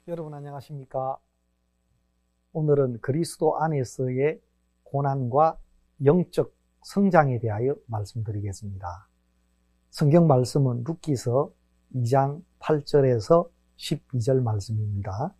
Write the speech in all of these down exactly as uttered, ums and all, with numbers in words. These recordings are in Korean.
여러분 안녕하십니까? 오늘은 그리스도 안에서의 고난과 영적 성장에 대하여 말씀드리겠습니다. 성경 말씀은 룻기서 이 장 팔 절에서 십이 절 말씀입니다.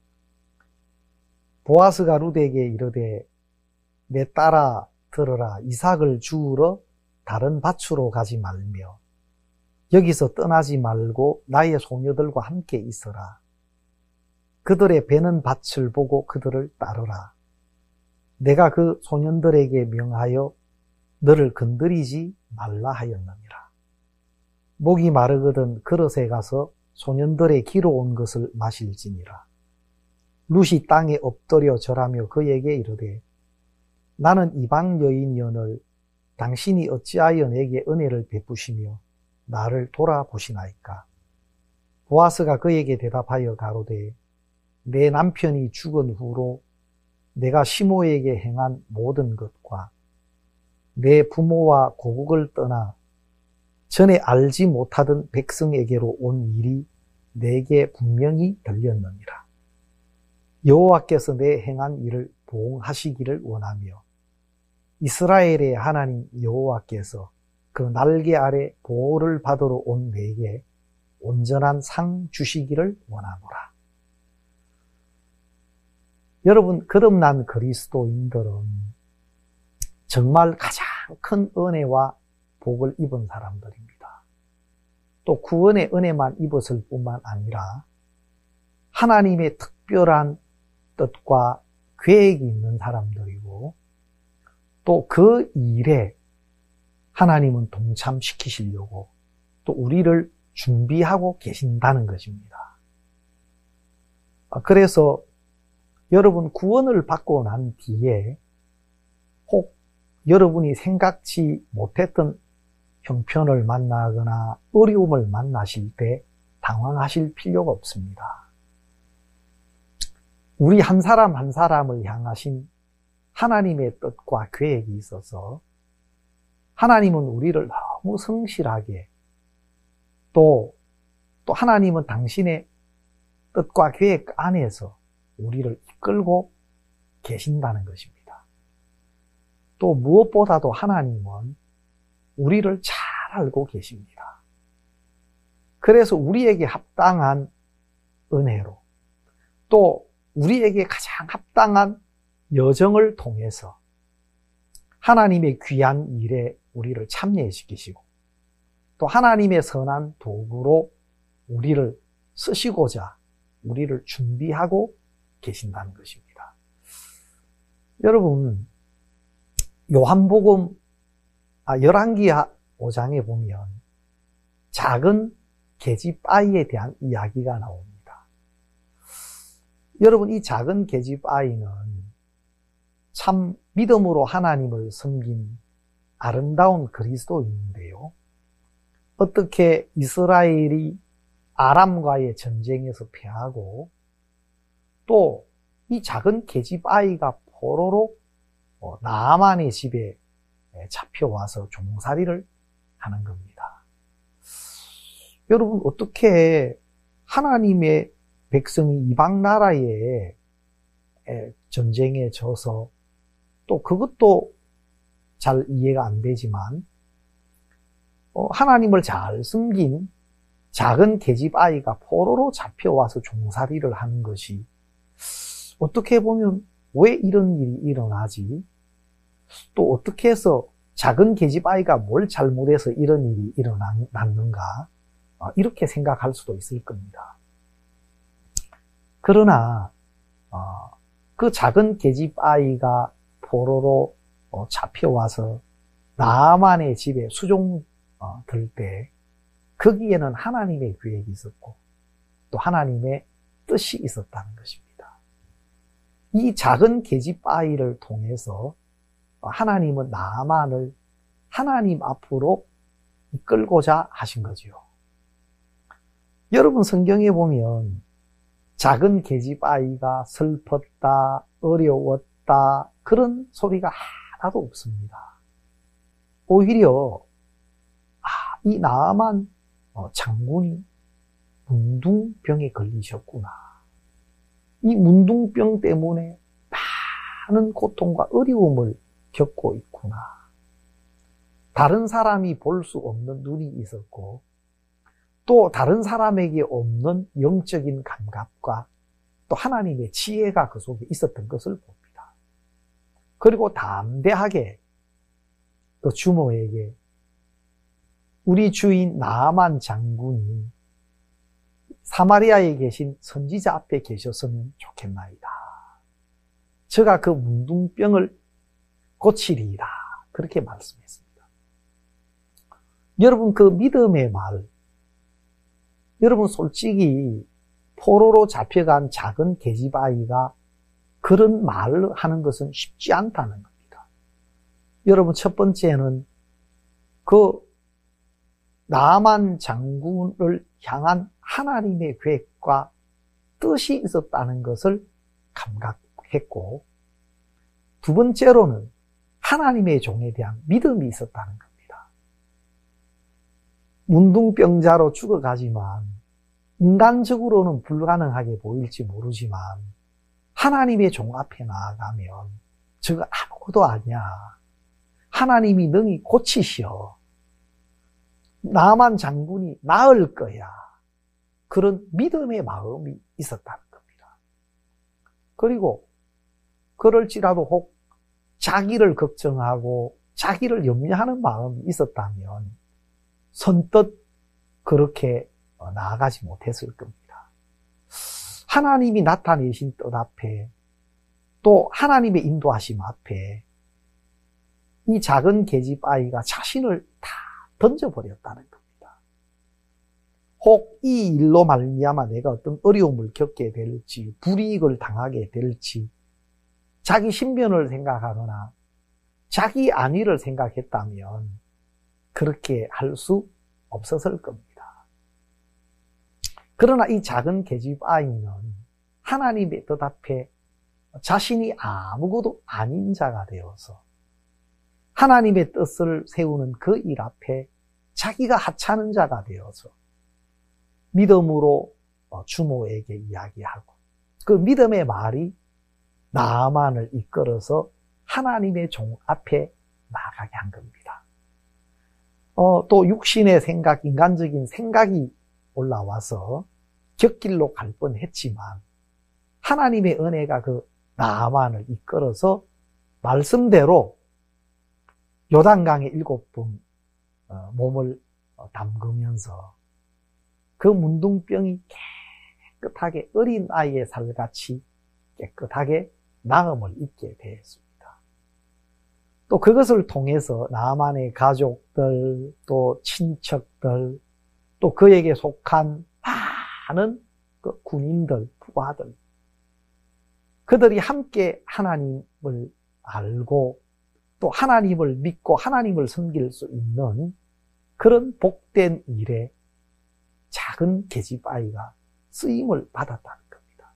보아스가 룻에게 이르되 내 딸아 들으라, 이삭을 주우러 다른 밭으로 가지 말며 여기서 떠나지 말고 나의 소녀들과 함께 있어라. 그들의 베는 밭을 보고 그들을 따르라. 내가 그 소년들에게 명하여 너를 건드리지 말라 하였느니라. 목이 마르거든 그릇에 가서 소년들의 기로 온 것을 마실지니라. 룻이 땅에 엎드려 절하며 그에게 이르되 나는 이방 여인이오늘 당신이 어찌하여 내게 은혜를 베푸시며 나를 돌아보시나이까. 보아스가 그에게 대답하여 가로되 내 남편이 죽은 후로 내가 시모에게 행한 모든 것과 내 부모와 고국을 떠나 전에 알지 못하던 백성에게로 온 일이 내게 분명히 들렸느니라. 여호와께서 내 행한 일을 보응하시기를 원하며 이스라엘의 하나님 여호와께서 그 날개 아래 보호를 받으러 온 내게 온전한 상 주시기를 원하노라. 여러분, 거듭난 그리스도인들은 정말 가장 큰 은혜와 복을 입은 사람들입니다. 또 구원의 은혜만 입었을 뿐만 아니라 하나님의 특별한 뜻과 계획이 있는 사람들이고 또 그 일에 하나님은 동참시키시려고 또 우리를 준비하고 계신다는 것입니다. 그래서 여러분 구원을 받고 난 뒤에 혹 여러분이 생각지 못했던 형편을 만나거나 어려움을 만나실 때 당황하실 필요가 없습니다. 우리 한 사람 한 사람을 향하신 하나님의 뜻과 계획이 있어서 하나님은 우리를 너무 성실하게 또, 또 하나님은 당신의 뜻과 계획 안에서 우리를 이끌고 계신다는 것입니다. 또 무엇보다도 하나님은 우리를 잘 알고 계십니다. 그래서 우리에게 합당한 은혜로 또 우리에게 가장 합당한 여정을 통해서 하나님의 귀한 일에 우리를 참여시키시고 또 하나님의 선한 도구로 우리를 쓰시고자 우리를 준비하고 계신다는 것입니다. 여러분, 요한복음 아, 열왕기 오 장에 보면 작은 계집아이에 대한 이야기가 나옵니다. 여러분, 이 작은 계집아이는 참 믿음으로 하나님을 섬긴 아름다운 그리스도인인데요. 어떻게 이스라엘이 아람과의 전쟁에서 패하고 또 이 작은 계집아이가 포로로 나아만의 집에 잡혀와서 종살이를 하는 겁니다. 여러분, 어떻게 하나님의 백성이 이방 나라의 전쟁에 져서 또 그것도 잘 이해가 안 되지만 하나님을 잘 섬긴 작은 계집아이가 포로로 잡혀와서 종살이를 하는 것이 어떻게 보면 왜 이런 일이 일어나지? 또 어떻게 해서 작은 계집아이가 뭘 잘못해서 이런 일이 일어났는가? 이렇게 생각할 수도 있을 겁니다. 그러나 그 작은 계집아이가 포로로 잡혀와서 나아만의 집에 수종 들 때 거기에는 하나님의 계획이 있었고 또 하나님의 뜻이 있었다는 것입니다. 이 작은 계집아이를 통해서 하나님은 나아만을 하나님 앞으로 이끌고자 하신 거죠. 여러분, 성경에 보면 작은 계집아이가 슬펐다, 어려웠다 그런 소리가 하나도 없습니다. 오히려 아, 이 나아만 장군이 문둥병에 걸리셨구나. 이 문둥병 때문에 많은 고통과 어려움을 겪고 있구나. 다른 사람이 볼 수 없는 눈이 있었고, 또 다른 사람에게 없는 영적인 감각과 또 하나님의 지혜가 그 속에 있었던 것을 봅니다. 그리고 담대하게 그 주모에게 우리 주인 나아만 장군이 사마리아에 계신 선지자 앞에 계셨으면 좋겠나이다. 저가 그 문둥병을 고치리이다. 그렇게 말씀했습니다. 여러분, 그 믿음의 말, 여러분 솔직히 포로로 잡혀간 작은 계집아이가 그런 말을 하는 것은 쉽지 않다는 겁니다. 여러분, 첫 번째는 그 나아만 장군을 향한 하나님의 계획과 뜻이 있었다는 것을 감각했고, 두 번째로는 하나님의 종에 대한 믿음이 있었다는 겁니다. 문둥병자로 죽어가지만 인간적으로는 불가능하게 보일지 모르지만 하나님의 종 앞에 나아가면 저거 아무것도 아니야. 하나님이 능히 고치시어. 나만 장군이 나을 거야. 그런 믿음의 마음이 있었다는 겁니다. 그리고 그럴지라도 혹 자기를 걱정하고 자기를 염려하는 마음이 있었다면 선뜻 그렇게 나아가지 못했을 겁니다. 하나님이 나타내신 뜻 앞에 또 하나님의 인도하심 앞에 이 작은 계집아이가 자신을 다 던져버렸다는 겁니다. 혹 이 일로 말미암아 내가 어떤 어려움을 겪게 될지, 불이익을 당하게 될지, 자기 신변을 생각하거나 자기 안위를 생각했다면 그렇게 할 수 없었을 겁니다. 그러나 이 작은 계집아이는 하나님의 뜻 앞에 자신이 아무것도 아닌 자가 되어서 하나님의 뜻을 세우는 그 일 앞에 자기가 하찮은 자가 되어서 믿음으로 주모에게 이야기하고 그 믿음의 말이 나아만을 이끌어서 하나님의 종 앞에 나가게 한 겁니다. 어, 또 육신의 생각, 인간적인 생각이 올라와서 곁길로 갈 뻔했지만 하나님의 은혜가 그 나아만을 이끌어서 말씀대로 요단강에 일곱 번 몸을 담그면서 그 문둥병이 깨끗하게 어린 아이의 살같이 깨끗하게 나음을 입게 되었습니다. 또 그것을 통해서 나아만의 가족들, 또 친척들, 또 그에게 속한 많은 그 군인들, 부하들, 그들이 함께 하나님을 알고 또 하나님을 믿고 하나님을 섬길 수 있는 그런 복된 일에 작은 계집아이가 쓰임을 받았다는 겁니다.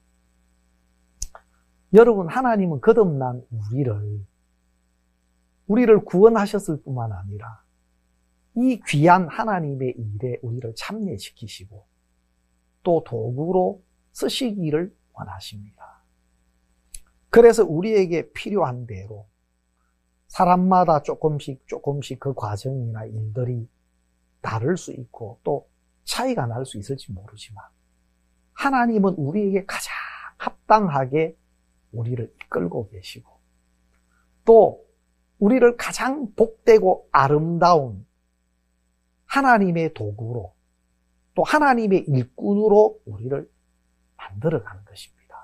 여러분, 하나님은 거듭난 우리를 우리를 구원하셨을 뿐만 아니라 이 귀한 하나님의 일에 우리를 참여시키시고 또 도구로 쓰시기를 원하십니다. 그래서 우리에게 필요한 대로 사람마다 조금씩 조금씩 그 과정이나 일들이 다를 수 있고 또 차이가 날 수 있을지 모르지만 하나님은 우리에게 가장 합당하게 우리를 이끌고 계시고 또 우리를 가장 복되고 아름다운 하나님의 도구로 또 하나님의 일꾼으로 우리를 만들어가는 것입니다.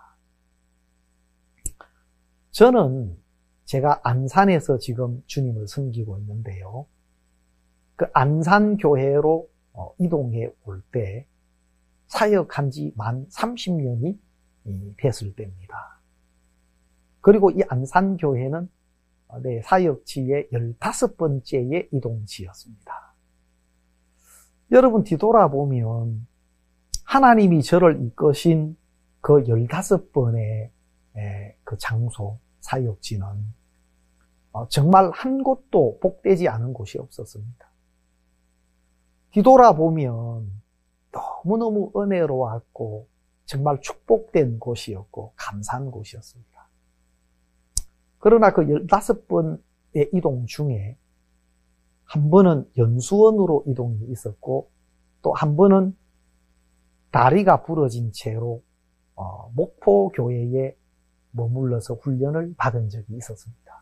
저는 제가 안산에서 지금 주님을 섬기고 있는데요. 그 안산교회로 이동해 올 때 사역한 지 만 삼십 년이 됐을 때입니다. 그리고 이 안산교회는 내 사역지의 열다섯 번째의 이동지였습니다. 여러분 뒤돌아보면 하나님이 저를 이끄신 그 열다섯 번의 그 장소, 사역지는 정말 한 곳도 복되지 않은 곳이 없었습니다. 뒤돌아보면 너무너무 은혜로웠고 정말 축복된 곳이었고 감사한 곳이었습니다. 그러나 그 열다섯 번의 이동 중에 한 번은 연수원으로 이동이 있었고 또 한 번은 다리가 부러진 채로 어, 목포교회에 머물러서 훈련을 받은 적이 있었습니다.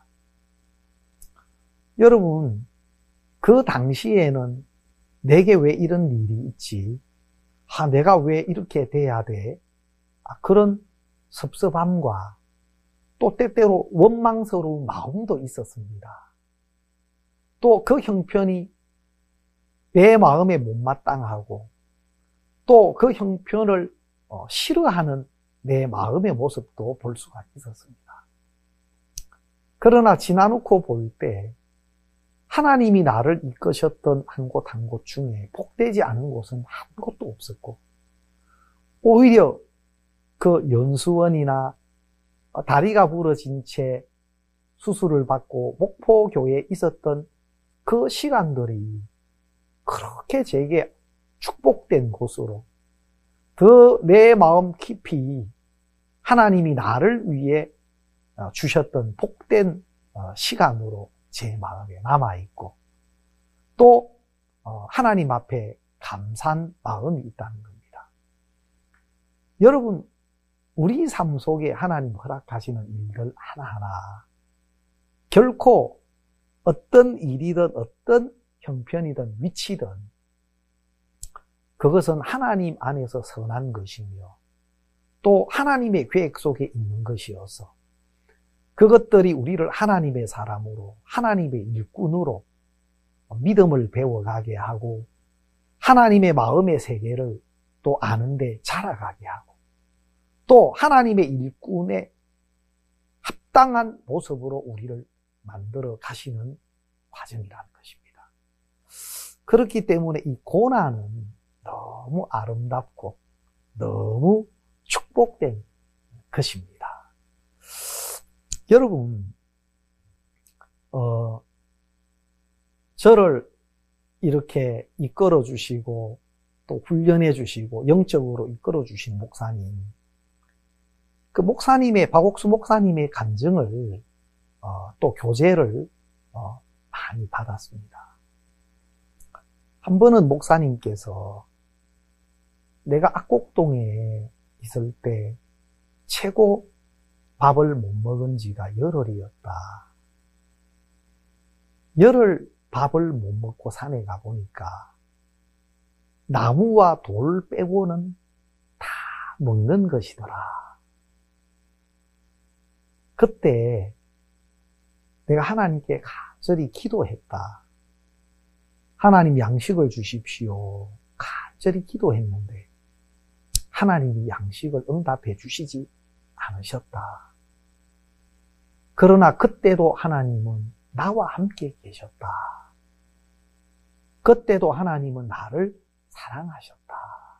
여러분, 그 당시에는 내게 왜 이런 일이 있지? 아, 내가 왜 이렇게 돼야 돼? 아, 그런 섭섭함과 또 때때로 원망스러운 마음도 있었습니다. 또 그 형편이 내 마음에 못마땅하고 또 그 형편을 어, 싫어하는 내 마음의 모습도 볼 수가 있었습니다. 그러나 지나놓고 볼 때 하나님이 나를 이끄셨던 한 곳 한 곳 중에 복되지 않은 곳은 한 곳도 없었고 오히려 그 연수원이나 다리가 부러진 채 수술을 받고 목포교회에 있었던 그 시간들이 그렇게 제게 축복된 곳으로 더 내 마음 깊이 하나님이 나를 위해 주셨던 복된 시간으로 제 마음에 남아있고 또 하나님 앞에 감사한 마음이 있다는 겁니다. 여러분, 우리 삶 속에 하나님 허락하시는 일들 하나하나 결코 어떤 일이든 어떤 형편이든 위치든 그것은 하나님 안에서 선한 것이며 또 하나님의 계획 속에 있는 것이어서 그것들이 우리를 하나님의 사람으로 하나님의 일꾼으로 믿음을 배워가게 하고 하나님의 마음의 세계를 또 아는데 자라가게 하고 또 하나님의 일꾼의 합당한 모습으로 우리를 만들어 가시는 과정이라는 것입니다. 그렇기 때문에 이 고난은 너무 아름답고 너무 축복된 것입니다. 여러분, 어, 저를 이렇게 이끌어 주시고 또 훈련해 주시고 영적으로 이끌어 주신 목사님, 그 목사님의 박옥수 목사님의 간증을 어, 또 교제를 어, 많이 받았습니다. 한 번은 목사님께서 내가 악곡동에 있을 때 최고 밥을 못 먹은 지가 열흘이었다. 열흘 밥을 못 먹고 산에 가보니까 나무와 돌 빼고는 다 먹는 것이더라. 그때 내가 하나님께 간절히 기도했다. 하나님 양식을 주십시오. 간절히 기도했는데 하나님이 양식을 응답해 주시지 않으셨다. 그러나 그때도 하나님은 나와 함께 계셨다. 그때도 하나님은 나를 사랑하셨다.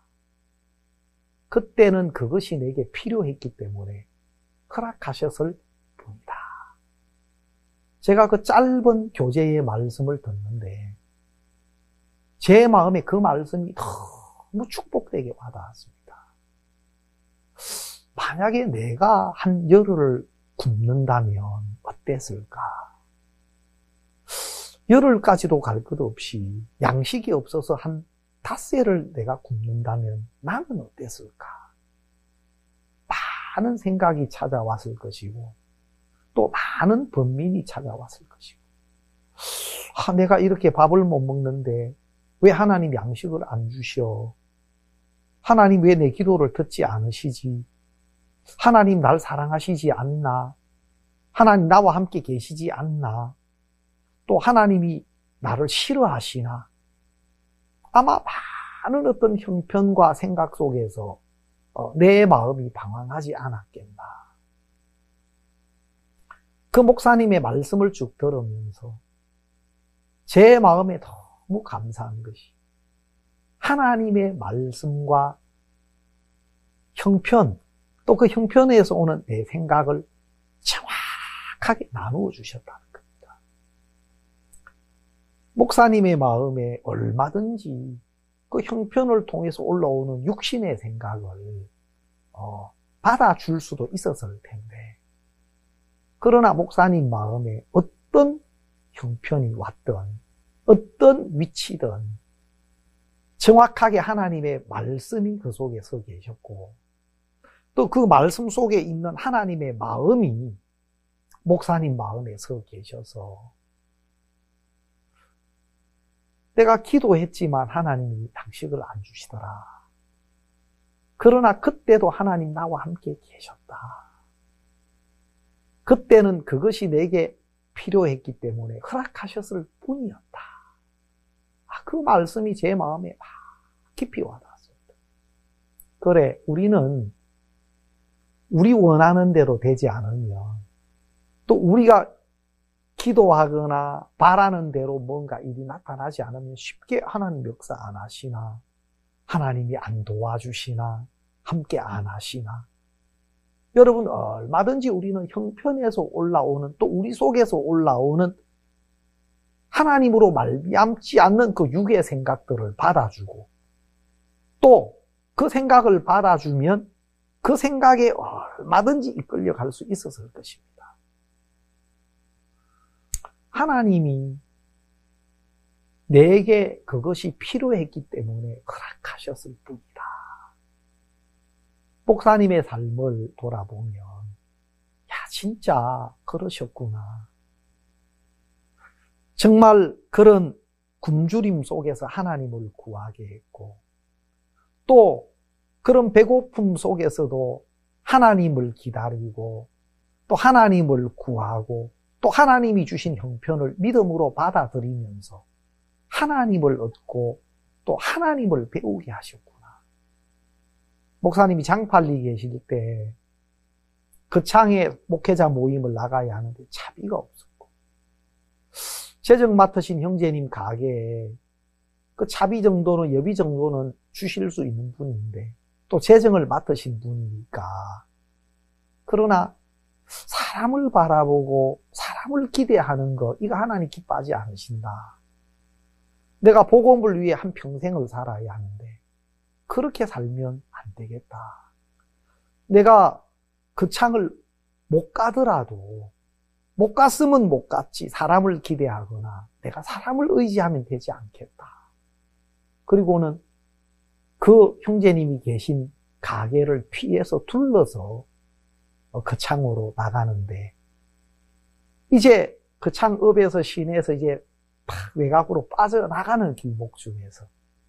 그때는 그것이 내게 필요했기 때문에 허락하셨을 뿐이다. 제가 그 짧은 교제의 말씀을 듣는데 제 마음에 그 말씀이 너무 축복되게 와닿았습니다. 만약에 내가 한 열흘을 굶는다면 어땠을까? 열흘까지도 갈 것 없이 양식이 없어서 한 닷새를 내가 굶는다면 나는 어땠을까? 많은 생각이 찾아왔을 것이고 또 많은 번민이 찾아왔을 것이고 아, 내가 이렇게 밥을 못 먹는데 왜 하나님 양식을 안 주셔? 하나님 왜 내 기도를 듣지 않으시지? 하나님 날 사랑하시지 않나? 하나님 나와 함께 계시지 않나? 또 하나님이 나를 싫어하시나? 아마 많은 어떤 형편과 생각 속에서 내 마음이 방황하지 않았겠나. 그 목사님의 말씀을 쭉 들으면서 제 마음에 너무 감사한 것이 하나님의 말씀과 형편, 또 그 형편에서 오는 내 생각을 정확하게 나누어 주셨다는 겁니다. 목사님의 마음에 얼마든지 그 형편을 통해서 올라오는 육신의 생각을 어, 받아줄 수도 있었을 텐데, 그러나 목사님 마음에 어떤 형편이 왔든 어떤 위치든 정확하게 하나님의 말씀이 그 속에 서 계셨고, 또 그 말씀 속에 있는 하나님의 마음이 목사님 마음에 서 계셔서 내가 기도했지만 하나님이 양식을 안 주시더라. 그러나 그때도 하나님 나와 함께 계셨다. 그때는 그것이 내게 필요했기 때문에 허락하셨을 뿐이었다. 아, 그 말씀이 제 마음에 깊이 와닿았습니다. 그래, 우리는 우리 원하는 대로 되지 않으면, 또 우리가 기도하거나 바라는 대로 뭔가 일이 나타나지 않으면 쉽게 하나님 역사 안 하시나, 하나님이 안 도와주시나, 함께 안 하시나. 여러분, 얼마든지 우리는 형편에서 올라오는, 또 우리 속에서 올라오는 하나님으로 말미암지 않는 그 육의 생각들을 받아주고, 또 그 생각을 받아주면 그 생각에 얼마든지 이끌려 갈 수 있었을 것입니다. 하나님이 내게 그것이 필요했기 때문에 허락하셨을 뿐이다. 목사님의 삶을 돌아보면, 야, 진짜 그러셨구나. 정말 그런 굶주림 속에서 하나님을 구하게 했고, 또 그런 배고픔 속에서도 하나님을 기다리고, 또 하나님을 구하고, 또 하나님이 주신 형편을 믿음으로 받아들이면서 하나님을 얻고 또 하나님을 배우게 하셨구나. 목사님이 장팔리 계실 때 그 창에 목회자 모임을 나가야 하는데 차비가 없었고, 재정 맡으신 형제님 가게에 그 차비 정도는, 여비 정도는 주실 수 있는 분인데 또 재정을 맡으신 분이니까, 그러나 사람을 바라보고 사람을 기대하는 것, 이거 하나님 기뻐하지 않으신다. 내가 복음을 위해 한 평생을 살아야 하는데 그렇게 살면 안 되겠다. 내가 그 창을 못 가더라도, 못 갔으면 못 갔지, 사람을 기대하거나 내가 사람을 의지하면 되지 않겠다. 그리고는 그 형제님이 계신 가게를 피해서 둘러서 그 창으로 나가는데, 이제 그 창읍에서 시내에서 이제 팍 외곽으로 빠져나가는 길목 중에서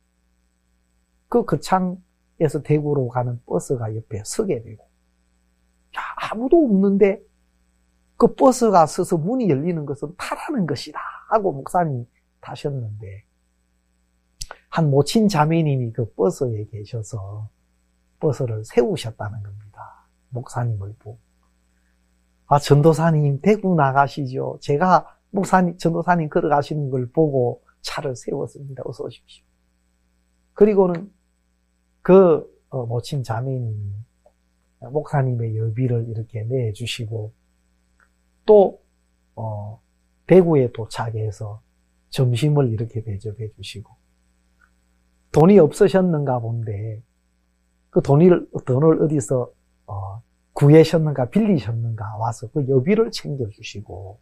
그 그 창에서 대구로 가는 버스가 옆에 서게 되고, 야, 아무도 없는데 그 버스가 서서 문이 열리는 것은 타라는 것이다 하고 목사님이 타셨는데, 한 모친 자매님이 그 버스에 계셔서 버스를 세우셨다는 겁니다. 목사님을 보고. 아, 전도사님 대구 나가시죠. 제가 목사님, 전도사님 걸어가시는 걸 보고 차를 세웠습니다. 어서 오십시오. 그리고는 그 모친 자매님이 목사님의 여비를 이렇게 내주시고, 또 어, 대구에 도착해서 점심을 이렇게 대접해 주시고, 돈이 없으셨는가 본데 그 돈을, 돈을 어디서 어, 구하셨는가 빌리셨는가 와서 그 여비를 챙겨주시고,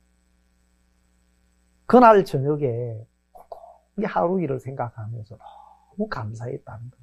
그날 저녁에 이 하루 일을 생각하면서 너무 감사했다는 겁니다.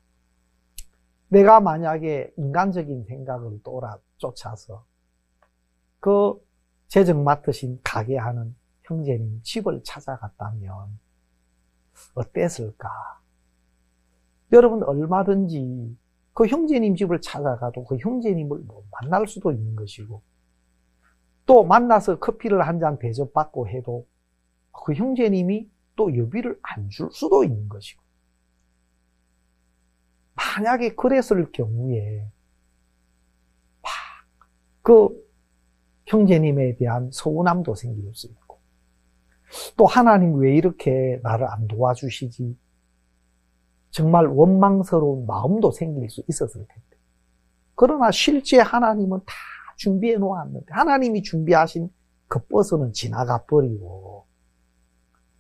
내가 만약에 인간적인 생각을 돌아 쫓아서 그 재정 맡으신 가게 하는 형제님 집을 찾아갔다면 어땠을까? 여러분, 얼마든지 그 형제님 집을 찾아가도 그 형제님을 못 만날 수도 있는 것이고, 또 만나서 커피를 한 잔 대접받고 해도 그 형제님이 또 여비를 안 줄 수도 있는 것이고, 만약에 그랬을 경우에 막 그 형제님에 대한 서운함도 생길 수 있고, 또 하나님 왜 이렇게 나를 안 도와주시지, 정말 원망스러운 마음도 생길 수 있었을 텐데, 그러나 실제 하나님은 다 준비해 놓았는데, 하나님이 준비하신 그 버스는 지나가 버리고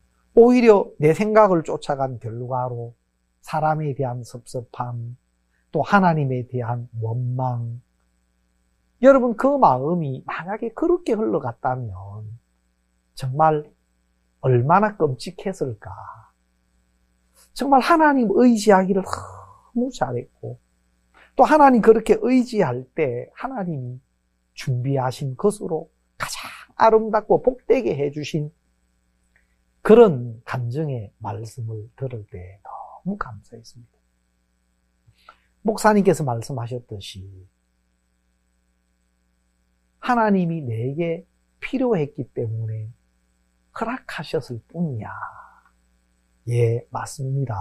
오히려 내 생각을 쫓아간 결과로 사람에 대한 섭섭함, 또 하나님에 대한 원망. 여러분, 그 마음이 만약에 그렇게 흘러갔다면 정말 얼마나 끔찍했을까. 정말 하나님 의지하기를 너무 잘했고, 또 하나님 그렇게 의지할 때 하나님이 준비하신 것으로 가장 아름답고 복되게 해주신 그런 감정의 말씀을 들을 때 너무 감사했습니다. 목사님께서 말씀하셨듯이 하나님이 내게 필요했기 때문에 허락하셨을 뿐이야. 예, 맞습니다.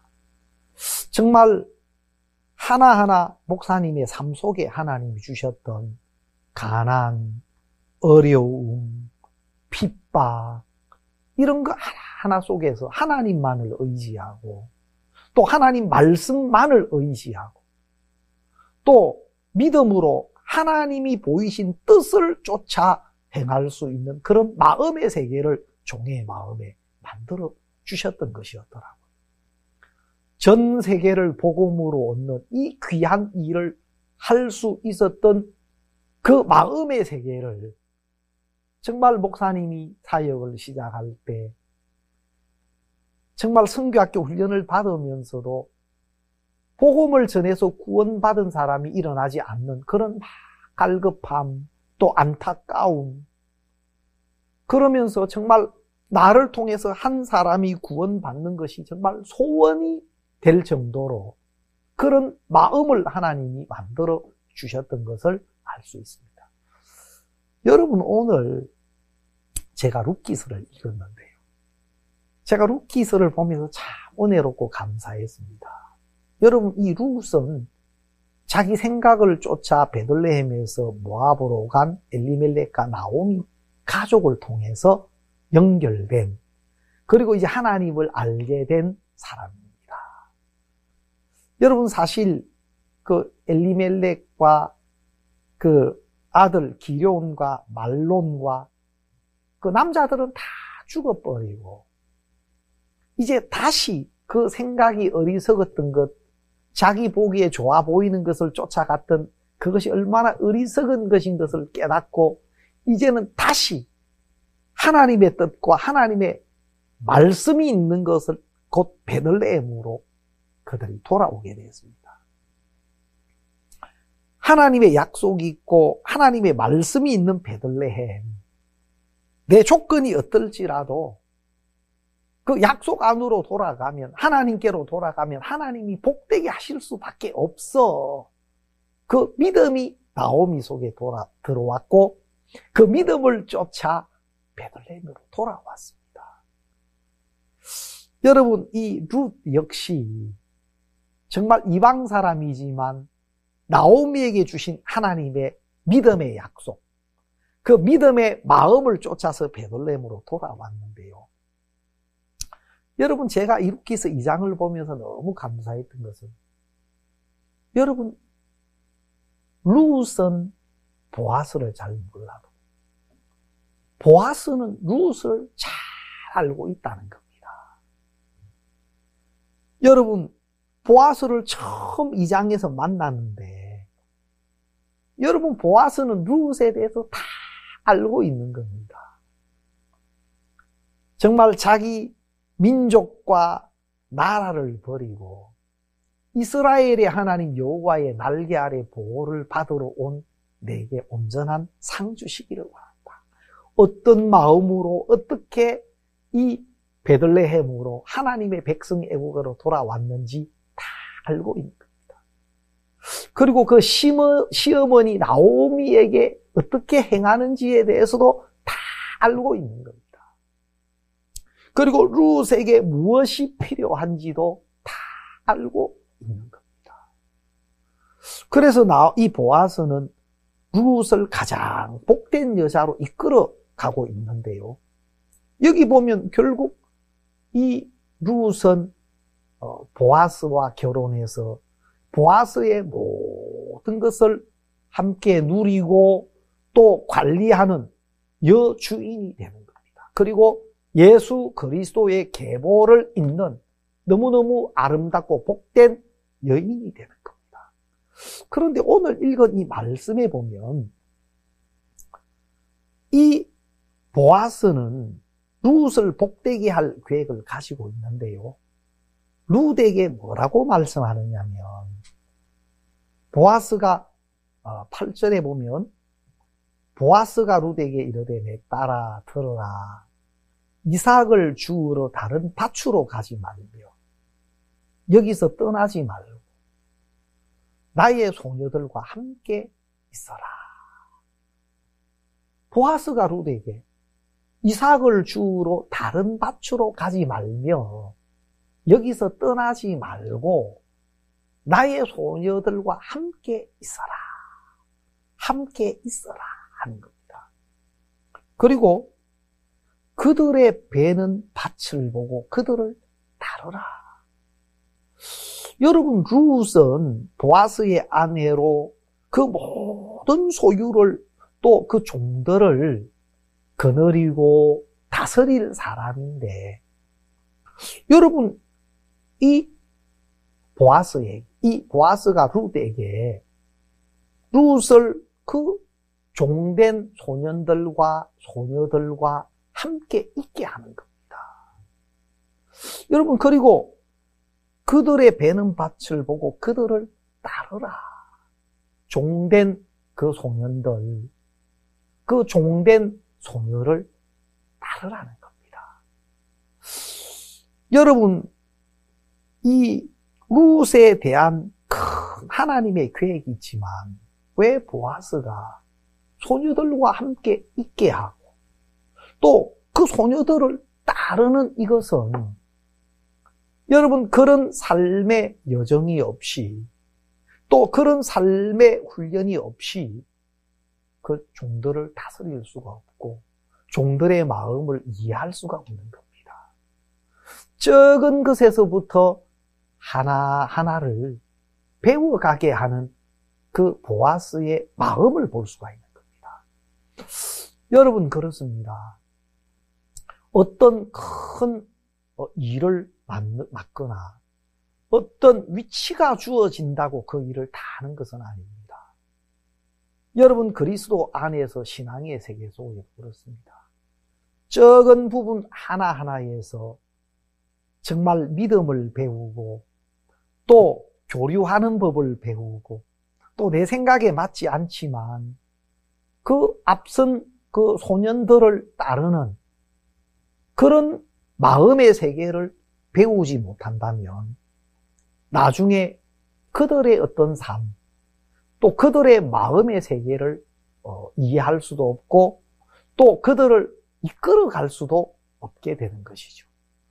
정말 하나하나 목사님의 삶 속에 하나님이 주셨던 가난, 어려움, 핍박, 이런 거 하나하나 속에서 하나님만을 의지하고, 또 하나님 말씀만을 의지하고, 또 믿음으로 하나님이 보이신 뜻을 쫓아 행할 수 있는 그런 마음의 세계를 종의 마음에 만들어 주셨던 것이었더라고요. 전 세계를 복음으로 얻는 이 귀한 일을 할 수 있었던 그 마음의 세계를 정말 목사님이 사역을 시작할 때 정말 선교학교 훈련을 받으면서도 복음을 전해서 구원받은 사람이 일어나지 않는 그런 막 갈급함, 또 안타까움, 그러면서 정말 나를 통해서 한 사람이 구원받는 것이 정말 소원이 될 정도로 그런 마음을 하나님이 만들어 주셨던 것을 알 수 있습니다. 여러분, 오늘 제가 룻기서를 읽었는데요. 제가 룻기서를 보면서 참 은혜롭고 감사했습니다. 여러분, 이 룻은 자기 생각을 쫓아 베들레헴에서 모압으로 간 엘리멜렉과 나오미 가족을 통해서 연결된, 그리고 이제 하나님을 알게 된 사람입니다. 여러분, 사실 그 엘리멜렉과 그 아들 기럯과 말론과 그 남자들은 다 죽어버리고 이제 다시 그 생각이 어리석었던 것, 자기 보기에 좋아 보이는 것을 쫓아갔던 그것이 얼마나 어리석은 것인 것을 깨닫고 이제는 다시 하나님의 뜻과 하나님의 말씀이 있는 것을 곧 베들레헴으로 그들이 돌아오게 되었습니다. 하나님의 약속이 있고 하나님의 말씀이 있는 베들레헴, 내 조건이 어떨지라도 그 약속 안으로 돌아가면, 하나님께로 돌아가면 하나님이 복되게 하실 수밖에 없어. 그 믿음이 나오미 속에 돌아, 들어왔고 그 믿음을 쫓아 베들레헴으로 돌아왔습니다. 여러분, 이 룻 역시 정말 이방 사람이지만 나오미에게 주신 하나님의 믿음의 약속, 그 믿음의 마음을 쫓아서 베들레헴으로 돌아왔는데요. 여러분, 제가 이 룻기서 이 장을 보면서 너무 감사했던 것은, 여러분, 룻은 보아스를 잘 몰라도 보아스는 룻을 잘 알고 있다는 겁니다. 여러분, 보아스를 처음 이 장에서 만났는데 여러분, 보아스는 룻에 대해서 다 알고 있는 겁니다. 정말 자기 민족과 나라를 버리고 이스라엘의 하나님 여호와의 날개 아래 보호를 받으러 온 내게 온전한 상 주시기를 원한다. 어떤 마음으로 어떻게 이 베들레헴으로 하나님의 백성 애국으로 돌아왔는지 다 알고 있는 겁니다. 그리고 그 시머, 시어머니 나오미에게 어떻게 행하는지에 대해서도 다 알고 있는 겁니다. 그리고 룻에게 무엇이 필요한지도 다 알고 있는 겁니다. 그래서 나, 이 보아스는 룻을 가장 복된 여자로 이끌어 가고 있는데요. 여기 보면 결국 이 룻은 보아스와 결혼해서 보아스의 모든 것을 함께 누리고 또 관리하는 여주인이 되는 겁니다. 그리고 예수 그리스도의 계보를 잇는 너무너무 아름답고 복된 여인이 되는 겁니다. 그런데 오늘 읽은 이 말씀에 보면 이 보아스는 룻을 복되게 할 계획을 가지고 있는데요. 룻에게 뭐라고 말씀하느냐면 보아스가 팔 절에 보면 보아스가 룻에게 이르되 내 딸아 들으라. 이삭을 주우러 다른 밭으로 가지 말며 여기서 떠나지 말고 나의 소녀들과 함께 있어라. 보아스가 룻에게 이삭을 주우러 다른 밭으로 가지 말며 여기서 떠나지 말고 나의 소녀들과 함께 있어라. 함께 있어라 하는 겁니다. 그리고 그들의 배는 밭을 보고 그들을 다루라. 여러분, 룻은 보아스의 아내로 그 모든 소유를 또 그 종들을 거느리고 다스릴 사람인데, 여러분, 이 보아스에게, 이 보아스가 룻에게 룻을 그 종된 소년들과 소녀들과 함께 있게 하는 겁니다. 여러분, 그리고 그들의 베는 밭을 보고 그들을 따르라. 종된 그 소년들, 그 종된 소녀를 따르라는 겁니다. 여러분, 이 룻에 대한 큰 하나님의 계획이 있지만 왜 보아스가 소녀들과 함께 있게 하고 또 그 소녀들을 따르는 이것은 여러분 그런 삶의 여정이 없이 또 그런 삶의 훈련이 없이 그 종들을 다스릴 수가 없고 종들의 마음을 이해할 수가 없는 겁니다. 적은 것에서부터 하나하나를 배워가게 하는 그 보아스의 마음을 볼 수가 있는 겁니다. 여러분 그렇습니다. 어떤 큰 일을 맡거나 어떤 위치가 주어진다고 그 일을 다 하는 것은 아닙니다. 여러분 그리스도 안에서 신앙의 세계 속에도 그렇습니다. 적은 부분 하나하나에서 정말 믿음을 배우고 또 교류하는 법을 배우고 또 내 생각에 맞지 않지만 그 앞선 그 소년들을 따르는 그런 마음의 세계를 배우지 못한다면 나중에 그들의 어떤 삶, 또 그들의 마음의 세계를 어, 이해할 수도 없고 또 그들을 이끌어갈 수도 없게 되는 것이죠.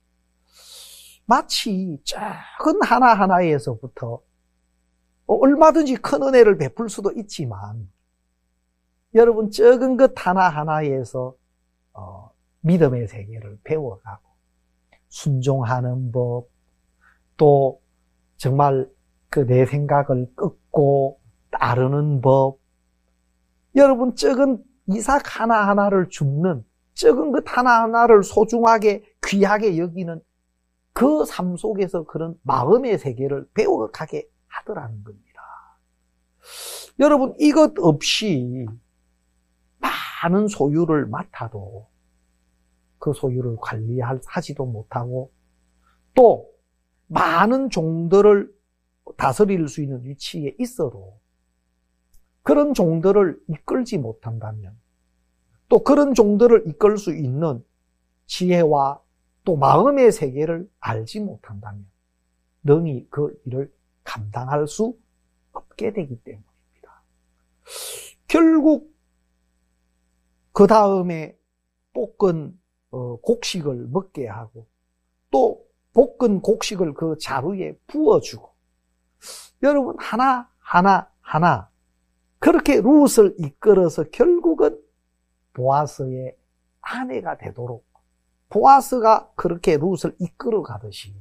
마치 작은 하나하나에서부터 얼마든지 큰 은혜를 베풀 수도 있지만 여러분 적은 것 하나하나에서 어, 믿음의 세계를 배워가고 순종하는 법, 또 정말 그 내 생각을 꺾고 따르는 법, 여러분 적은 이삭 하나하나를 줍는 적은 것 하나하나를 소중하게 귀하게 여기는 그 삶 속에서 그런 마음의 세계를 배워가게 하더라는 겁니다. 여러분 이것 없이 많은 소유를 맡아도 그 소유를 관리하지도 못하고 또 많은 종들을 다스릴 수 있는 위치에 있어도 그런 종들을 이끌지 못한다면 또 그런 종들을 이끌 수 있는 지혜와 또 마음의 세계를 알지 못한다면 능히 그 일을 감당할 수 없게 되기 때문입니다. 결국 그 다음에 볶은 어, 곡식을 먹게 하고 또 볶은 곡식을 그 자루에 부어주고 여러분 하나 하나 하나 그렇게 룻을 이끌어서 결국은 보아스의 아내가 되도록 보아스가 그렇게 룻을 이끌어 가듯이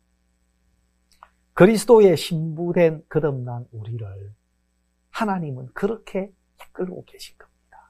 그리스도의 신부된 거듭난 우리를 하나님은 그렇게 이끌고 계신 겁니다.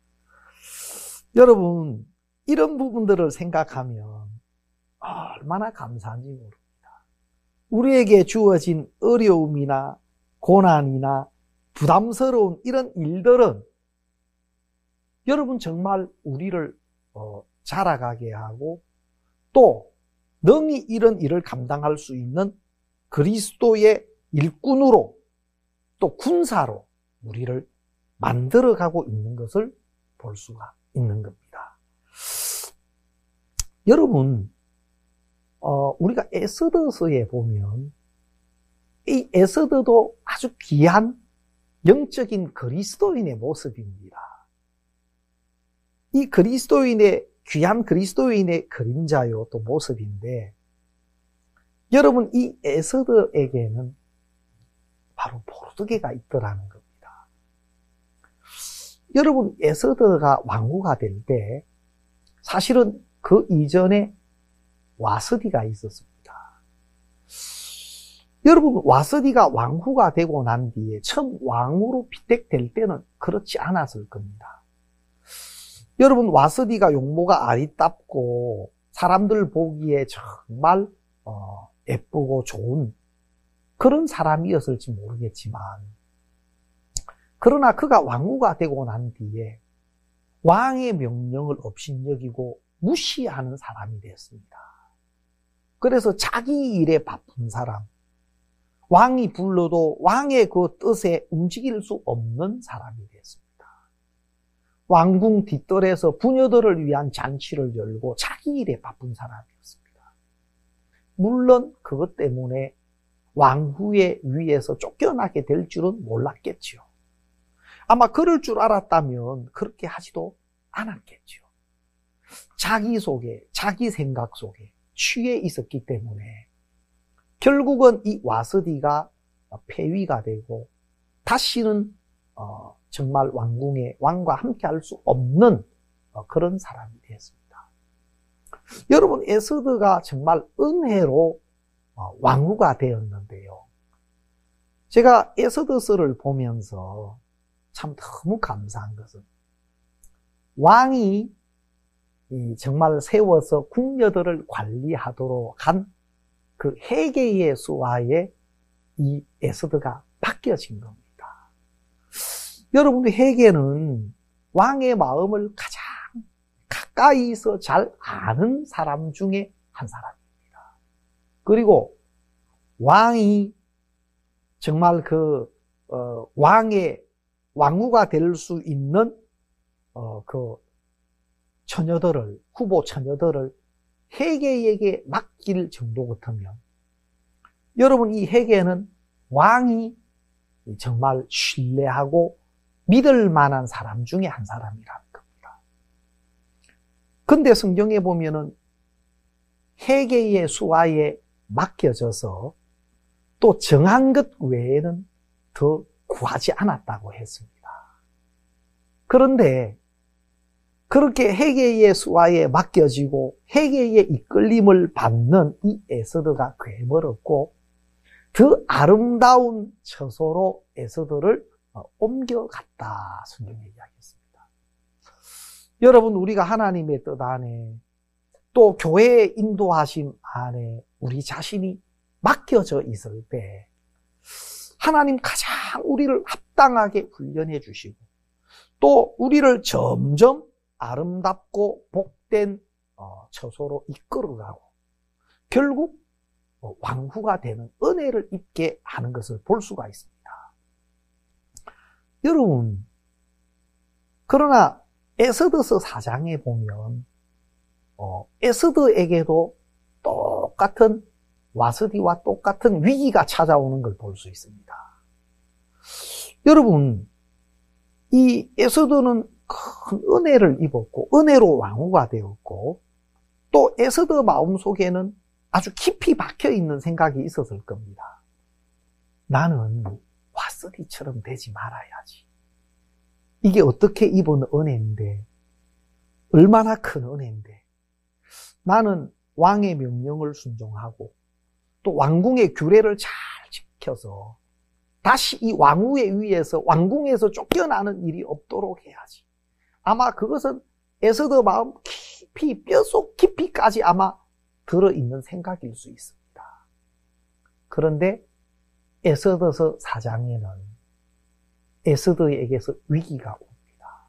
여러분 이런 부분들을 생각하면 얼마나 감사한지 모릅니다. 우리에게 주어진 어려움이나 고난이나 부담스러운 이런 일들은 여러분 정말 우리를 어, 자라가게 하고 또 능히 이런 일을 감당할 수 있는 그리스도의 일꾼으로 또 군사로 우리를 만들어가고 있는 것을 볼 수가 있는 겁니다. 여러분, 어, 우리가 에스더서에 보면 이 에스더도 아주 귀한 영적인 그리스도인의 모습입니다. 이 그리스도인의 귀한 그리스도인의 그림자요 또 모습인데 여러분 이 에스더에게는 바로 모르드게가 있더라는 겁니다. 여러분 에스더가 왕후가 될 때 사실은 그 이전에 와스디가 있었습니다. 여러분 와스디가 왕후가 되고 난 뒤에 처음 왕후로 피택될 때는 그렇지 않았을 겁니다. 여러분 와스디가 용모가 아리답고 사람들 보기에 정말 어, 예쁘고 좋은 그런 사람이었을지 모르겠지만 그러나 그가 왕후가 되고 난 뒤에 왕의 명령을 업신여기고 무시하는 사람이 됐습니다. 그래서 자기 일에 바쁜 사람, 왕이 불러도 왕의 그 뜻에 움직일 수 없는 사람이 됐습니다. 왕궁 뒷뜰에서 부녀들을 위한 잔치를 열고 자기 일에 바쁜 사람이었습니다. 물론 그것 때문에 왕후의 위에서 쫓겨나게 될 줄은 몰랐겠죠. 아마 그럴 줄 알았다면 그렇게 하지도 않았겠죠. 자기 속에, 자기 생각 속에 취해 있었기 때문에 결국은 이 와스디가 폐위가 되고 다시는 어, 정말 왕궁의 왕과 함께 할 수 없는 어, 그런 사람이 되었습니다. 여러분 에스더가 정말 은혜로 어, 왕후가 되었는데요. 제가 에스더서를 보면서 참 너무 감사한 것은 왕이 이 정말 세워서 궁녀들을 관리하도록 한 그 헤게의 수하에 이 에스더가 바뀌어진 겁니다. 여러분 헤게는 왕의 마음을 가장 가까이서 잘 아는 사람 중에 한 사람입니다. 그리고 왕이 정말 그 어, 왕의 왕후가 될 수 있는 어, 그 처녀들을 후보 처녀들을 헤게에게 맡길 정도 같으면 여러분 이 헤게는 왕이 정말 신뢰하고 믿을 만한 사람 중에 한 사람이라는 겁니다. 근데 성경에 보면은 헤게의 수하에 맡겨져서 또 정한 것 외에는 더 구하지 않았다고 했습니다. 그런데 그렇게 헤게의 수하에 맡겨지고 헤게의 이끌림을 받는 이 에스더가 괴물었고 더 아름다운 처소로 에스더를 옮겨갔다 성경에 이야기했습니다. 여러분 우리가 하나님의 뜻 안에 또 교회의 인도하심 안에 우리 자신이 맡겨져 있을 때 하나님 가장 우리를 합당하게 훈련해 주시고 또 우리를 점점 아름답고 복된 처소로 이끌어가고 결국 왕후가 되는 은혜를 입게 하는 것을 볼 수가 있습니다. 여러분 그러나 에스더서 사 장에 보면 어, 에스더에게도 똑같은 와스디와 똑같은 위기가 찾아오는 걸 볼 수 있습니다. 여러분 이 에스더는 큰 은혜를 입었고 은혜로 왕후가 되었고 또 에스더 마음속에는 아주 깊이 박혀있는 생각이 있었을 겁니다. 나는 와스디처럼 되지 말아야지. 이게 어떻게 입은 은혜인데 얼마나 큰 은혜인데 나는 왕의 명령을 순종하고 또 왕궁의 규례를 잘 지켜서 다시 이 왕후의 위에서 왕궁에서 쫓겨나는 일이 없도록 해야지. 아마 그것은 에스더 마음 깊이 뼛속 깊이까지 아마 들어있는 생각일 수 있습니다. 그런데 에스더서 사 장에는 에스더에게서 위기가 옵니다.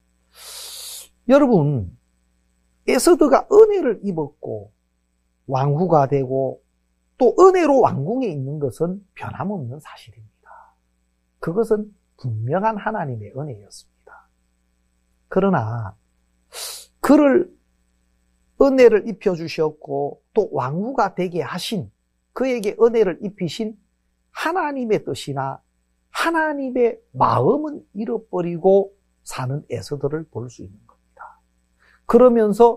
여러분, 에스더가 은혜를 입었고 왕후가 되고 또 은혜로 왕궁에 있는 것은 변함없는 사실입니다. 그것은 분명한 하나님의 은혜였습니다. 그러나 그를 은혜를 입혀주셨고 또 왕후가 되게 하신, 그에게 은혜를 입히신 하나님의 뜻이나 하나님의 마음은 잃어버리고 사는 에스더를 볼 수 있는 겁니다. 그러면서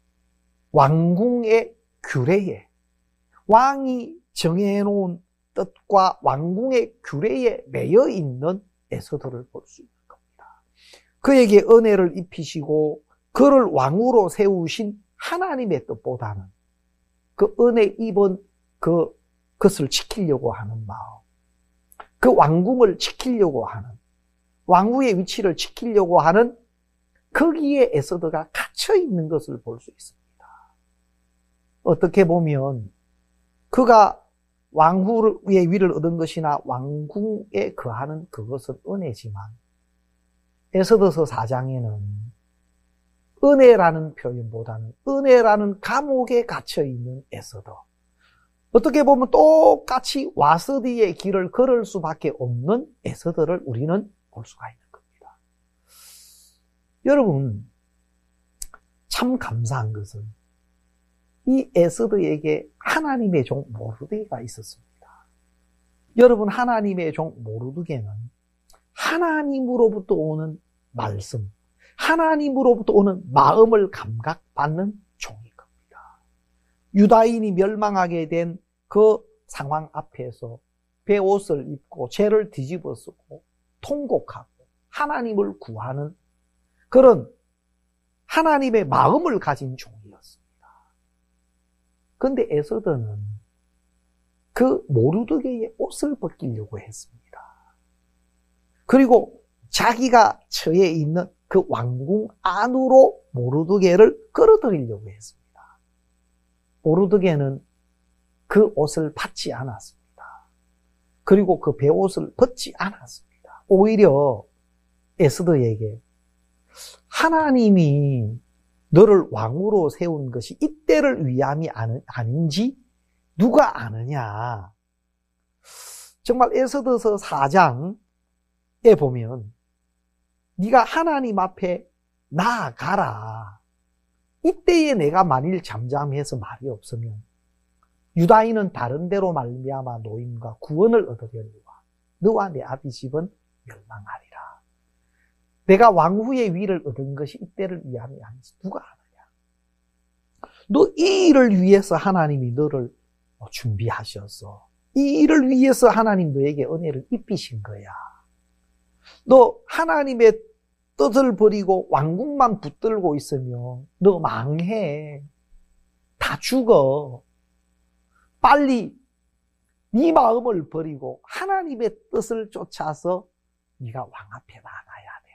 왕궁의 규례에, 왕이 정해놓은 뜻과 왕궁의 규례에 매여 있는 에스더를 볼 수 있는 겁니다. 그에게 은혜를 입히시고 그를 왕으로 세우신 하나님의 뜻보다는 그 은혜 입은 그, 그것을 지키려고 하는 마음, 그 왕궁을 지키려고 하는, 왕후의 위치를 지키려고 하는 거기에 에스더가 갇혀 있는 것을 볼 수 있습니다. 어떻게 보면 그가 왕후의 위를 얻은 것이나 왕궁에 거하는 그것은 은혜지만 에스더서 사 장에는 은혜라는 표현보다는 은혜라는 감옥에 갇혀있는 에스더, 어떻게 보면 똑같이 와스디의 길을 걸을 수밖에 없는 에스더를 우리는 볼 수가 있는 겁니다. 여러분, 참 감사한 것은 이 에스더에게 하나님의 종 모르드게가 있었습니다. 여러분, 하나님의 종 모르드게는 하나님으로부터 오는 말씀, 하나님으로부터 오는 마음을 감각받는 종인 겁니다. 유다인이 멸망하게 된 그 상황 앞에서 베옷을 입고 죄를 뒤집어 쓰고 통곡하고 하나님을 구하는 그런 하나님의 마음을 가진 종이었습니다. 그런데 에스더는 그 모르드게의 옷을 벗기려고 했습니다. 그리고 자기가 처해 있는 그 왕궁 안으로 모르드게를 끌어들이려고 했습니다. 모르드게는 그 옷을 받지 않았습니다. 그리고 그 베옷을 벗지 않았습니다. 오히려 에스더에게 하나님이 너를 왕으로 세운 것이 이때를 위함이 아닌지 누가 아느냐. 정말 에스더서 사 장에 보면 네가 하나님 앞에 나아가라. 이때에 내가 만일 잠잠해서 말이 없으면 유다인은 다른 데로 말미암아 노임과 구원을 얻으려니와 너와 내 아비 집은 멸망하리라. 내가 왕후의 위를 얻은 것이 이때를 위함이 아닌지 누가 아느냐. 너 이 일을 위해서 하나님이 너를 준비하셔서 이 일을 위해서 하나님 너에게 은혜를 입히신 거야. 너 하나님의 뜻을 버리고 왕궁만 붙들고 있으면 너 망해. 다 죽어. 빨리 네 마음을 버리고 하나님의 뜻을 쫓아서 네가 왕 앞에 나가야 돼.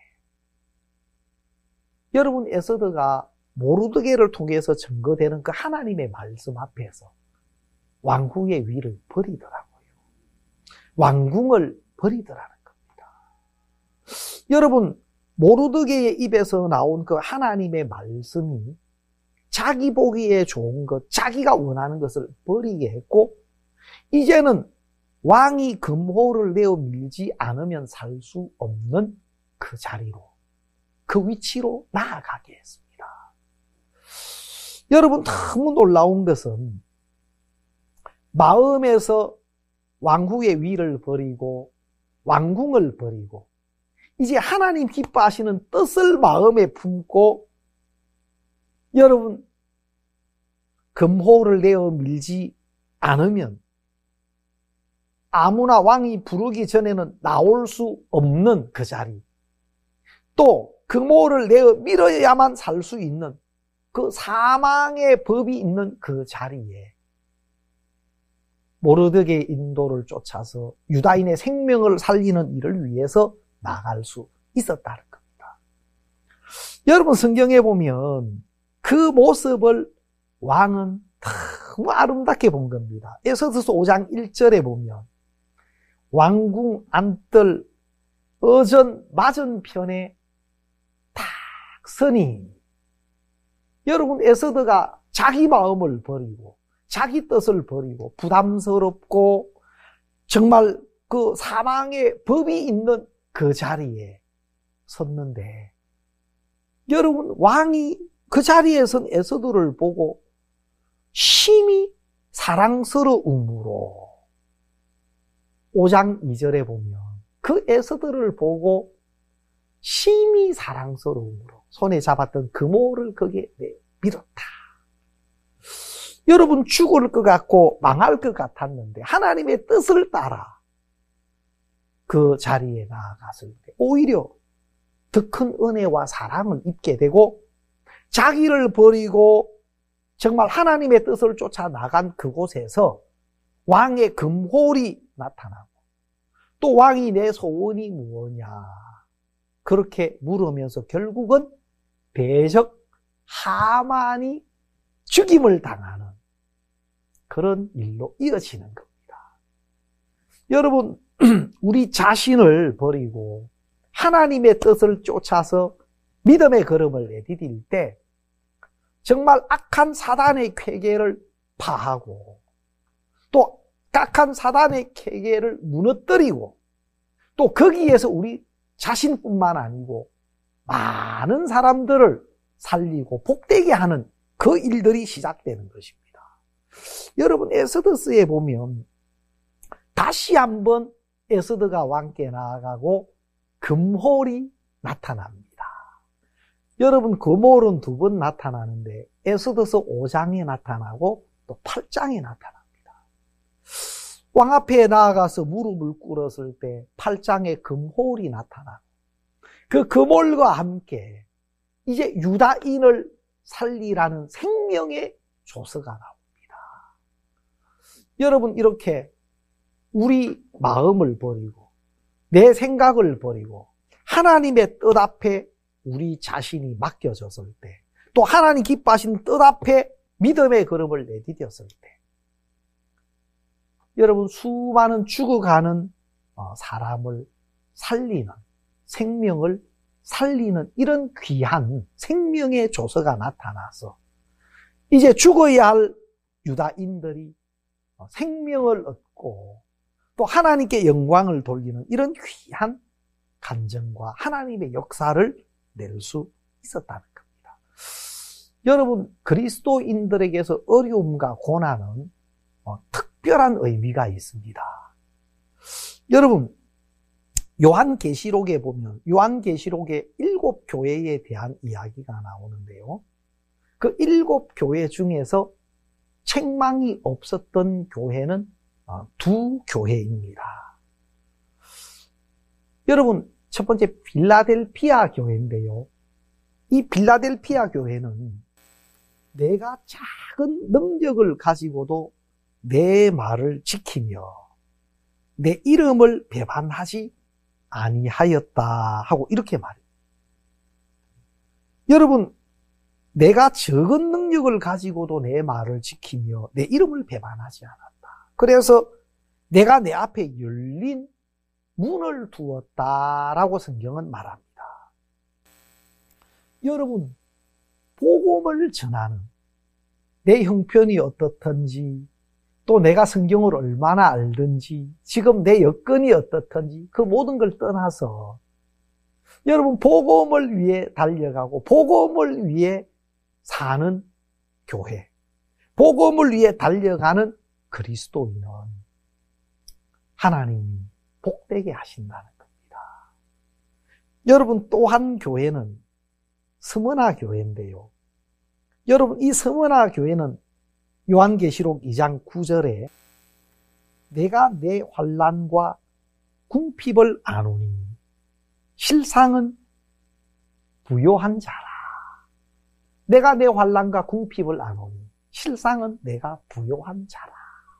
여러분, 에스더가 모르드게를 통해서 증거되는 그 하나님의 말씀 앞에서 왕궁의 위를 버리더라고요. 왕궁을 버리더라는 겁니다. 여러분, 모르드게의 입에서 나온 그 하나님의 말씀이 자기 보기에 좋은 것, 자기가 원하는 것을 버리게 했고 이제는 왕이 금호를 내어 밀지 않으면 살 수 없는 그 자리로, 그 위치로 나아가게 했습니다. 여러분, 너무 놀라운 것은 마음에서 왕후의 위를 버리고 왕궁을 버리고 이제 하나님 기뻐하시는 뜻을 마음에 품고 여러분, 금호를 내어 밀지 않으면 아무나 왕이 부르기 전에는 나올 수 없는 그 자리, 또 금호를 내어 밀어야만 살 수 있는 그 사망의 법이 있는 그 자리에 모르드게의 인도를 쫓아서 유다인의 생명을 살리는 일을 위해서 나갈 수 있었다는 겁니다. 여러분, 성경에 보면 그 모습을 왕은 너무 아름답게 본 겁니다. 에스더서 오 장 일 절에 보면 왕궁 안뜰 어전 맞은편에 딱 서니, 여러분, 에서드가 자기 마음을 버리고 자기 뜻을 버리고 부담스럽고 정말 그 사망의 법이 있는 그 자리에 섰는데, 여러분, 왕이 그 자리에 선 에서드를 보고 심히 사랑스러움으로, 오 장 이 절에 보면 그 에서드를 보고 심히 사랑스러움으로 손에 잡았던 금오를 거기에 밀었다. 여러분, 죽을 것 같고 망할 것 같았는데 하나님의 뜻을 따라 그 자리에 나아갔을 때 오히려 더 큰 은혜와 사랑을 입게 되고, 자기를 버리고 정말 하나님의 뜻을 쫓아 나간 그곳에서 왕의 금홀이 나타나고, 또 왕이 내 소원이 무엇냐 그렇게 물으면서 결국은 대적 하만이 죽임을 당하는 그런 일로 이어지는 겁니다. 여러분, 우리 자신을 버리고 하나님의 뜻을 쫓아서 믿음의 걸음을 내디딜 때 정말 악한 사단의 쾌계를 파하고, 또 악한 사단의 쾌계를 무너뜨리고, 또 거기에서 우리 자신뿐만 아니고 많은 사람들을 살리고 복되게 하는 그 일들이 시작되는 것입니다. 여러분, 에스더스에 보면 다시 한번 에스더가 왕께 나아가고 금홀이 나타납니다. 여러분, 금홀은 두 번 나타나는데 에스더서 오 장에 나타나고 또 팔 장에 나타납니다. 왕 앞에 나아가서 무릎을 꿇었을 때 팔 장에 금홀이 나타나고, 그 금홀과 함께 이제 유다인을 살리라는 생명의 조서가 나옵니다. 여러분, 이렇게 우리 마음을 버리고 내 생각을 버리고 하나님의 뜻 앞에 우리 자신이 맡겨졌을 때, 또 하나님 기뻐하시는 뜻 앞에 믿음의 걸음을 내디뎠을 때, 여러분, 수많은 죽어가는 사람을 살리는, 생명을 살리는 이런 귀한 생명의 조서가 나타나서 이제 죽어야 할 유다인들이 생명을 얻고 또 하나님께 영광을 돌리는 이런 귀한 간증과 하나님의 역사를 낼 수 있었다는 겁니다. 여러분, 그리스도인들에게서 어려움과 고난은 특별한 의미가 있습니다. 여러분, 요한계시록에 보면 요한계시록의 일곱 교회에 대한 이야기가 나오는데요. 그 일곱 교회 중에서 책망이 없었던 교회는 두 교회입니다. 여러분, 첫 번째 빌라델피아 교회인데요. 이 빌라델피아 교회는 내가 작은 능력을 가지고도 내 말을 지키며 내 이름을 배반하지 아니하였다 하고 이렇게 말해요. 여러분, 내가 적은 능력을 가지고도 내 말을 지키며 내 이름을 배반하지 않았다. 그래서 내가 내 앞에 열린 문을 두었다라고 성경은 말합니다. 여러분, 복음을 전하는 내 형편이 어떻든지, 또 내가 성경을 얼마나 알든지, 지금 내 여건이 어떻든지 그 모든 걸 떠나서 여러분, 복음을 위해 달려가고 복음을 위해 사는 교회, 복음을 위해 달려가는 그리스도인은 하나님이 복되게 하신다는 겁니다. 여러분, 또 한 교회는 스무나 교회인데요. 여러분, 이 스무나 교회는 요한계시록 이 장 구 절에 내가 내 환난과 궁핍을 아노니 실상은 부요한 자라. 내가 내 환난과 궁핍을 아노니 실상은 내가 부요한 자라.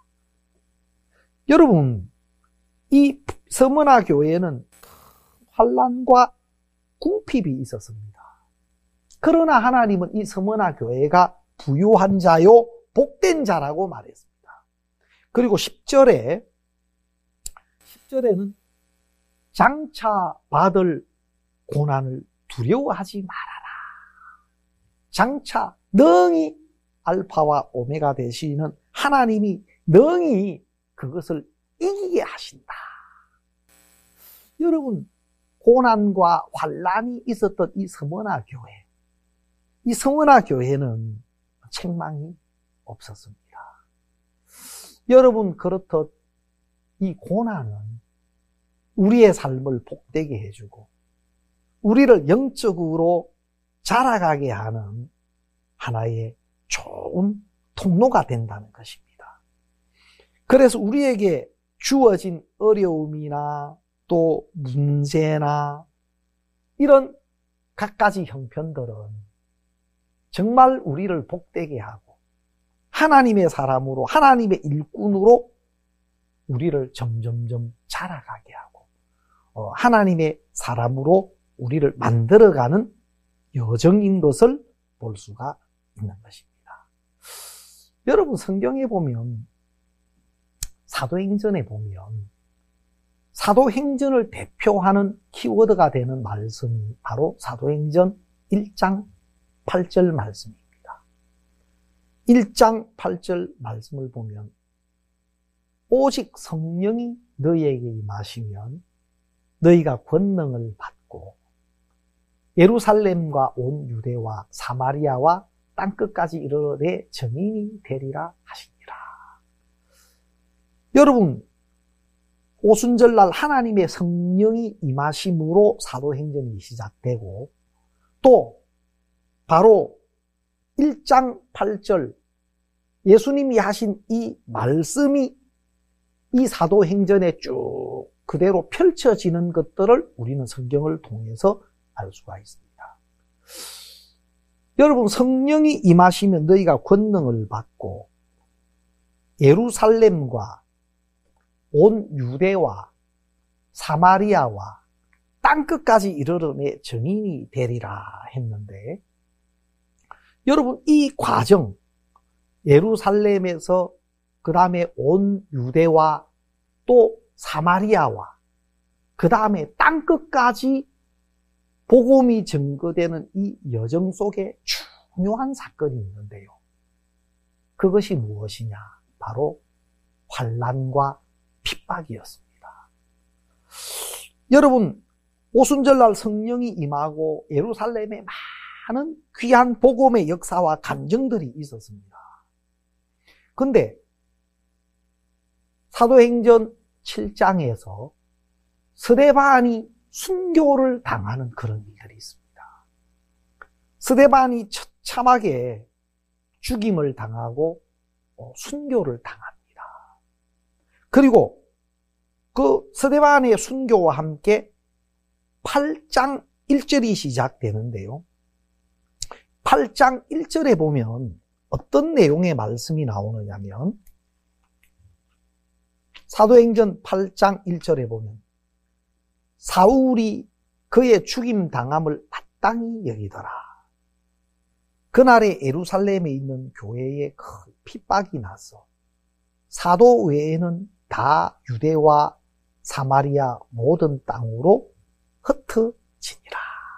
여러분, 이 스무나 교회는 환난과 궁핍이 있었습니다. 그러나 하나님은 이 스무나 교회가 부요한 자요 복된 자라고 말했습니다. 그리고 십 절에 절에는 장차 받을 고난을 두려워하지 말아라. 장차 능히 알파와 오메가 되시는 하나님이 능히 그것을 이기게 하신다. 여러분, 고난과 환난이 있었던 이 서머나 교회, 이 서머나 교회는 책망이 없었습니다. 여러분, 그렇듯 이 고난은 우리의 삶을 복되게 해주고 우리를 영적으로 자라가게 하는 하나의 좋은 통로가 된다는 것입니다. 그래서 우리에게 주어진 어려움이나 또 문제나 이런 갖가지 형편들은 정말 우리를 복되게 하고 하나님의 사람으로, 하나님의 일꾼으로 우리를 점점점 자라가게 하고 어, 하나님의 사람으로 우리를 만들어가는 여정인 것을 볼 수가 있는 것입니다. 여러분, 성경에 보면, 사도행전에 보면 사도행전을 대표하는 키워드가 되는 말씀이 바로 사도행전 일 장 팔 절 말씀입니다. 일 장 팔 절 말씀을 보면 오직 성령이 너희에게 임하시면 너희가 권능을 받고 예루살렘과 온 유대와 사마리아와 땅끝까지 이르러 내 증인이 되리라 하시니라. 여러분, 오순절날 하나님의 성령이 임하심으로 사도행전이 시작되고 또 바로 일 장 팔 절 예수님이 하신 이 말씀이 이 사도행전에 쭉 그대로 펼쳐지는 것들을 우리는 성경을 통해서 알 수가 있습니다. 여러분, 성령이 임하시면 너희가 권능을 받고 예루살렘과 온 유대와 사마리아와 땅끝까지 이르러 내 증인이 되리라 했는데, 여러분, 이 과정, 예루살렘에서 그 다음에 온 유대와 또 사마리아와 그 다음에 땅끝까지 복음이 증거되는 이 여정 속에 중요한 사건이 있는데요. 그것이 무엇이냐? 바로 환난과 핍박이었습니다. 여러분, 오순절날 성령이 임하고 예루살렘에 많은 귀한 복음의 역사와 간증들이 있었습니다. 근데 사도행전 칠 장에서 스데반이 순교를 당하는 그런 일들이 있습니다. 스데반이 처참하게 죽임을 당하고 순교를 당합니다. 그리고 그 스데반의 순교와 함께 팔 장 일 절이 시작되는데요. 팔 장 일 절에 보면 어떤 내용의 말씀이 나오느냐면 사도행전 팔 장 일 절에 보면 사울이 그의 죽임 당함을 마땅히 여기더라. 그날에 예루살렘에 있는 교회에 큰 핍박이 나서 사도 외에는 다 유대와 사마리아 모든 땅으로 흩어지니라.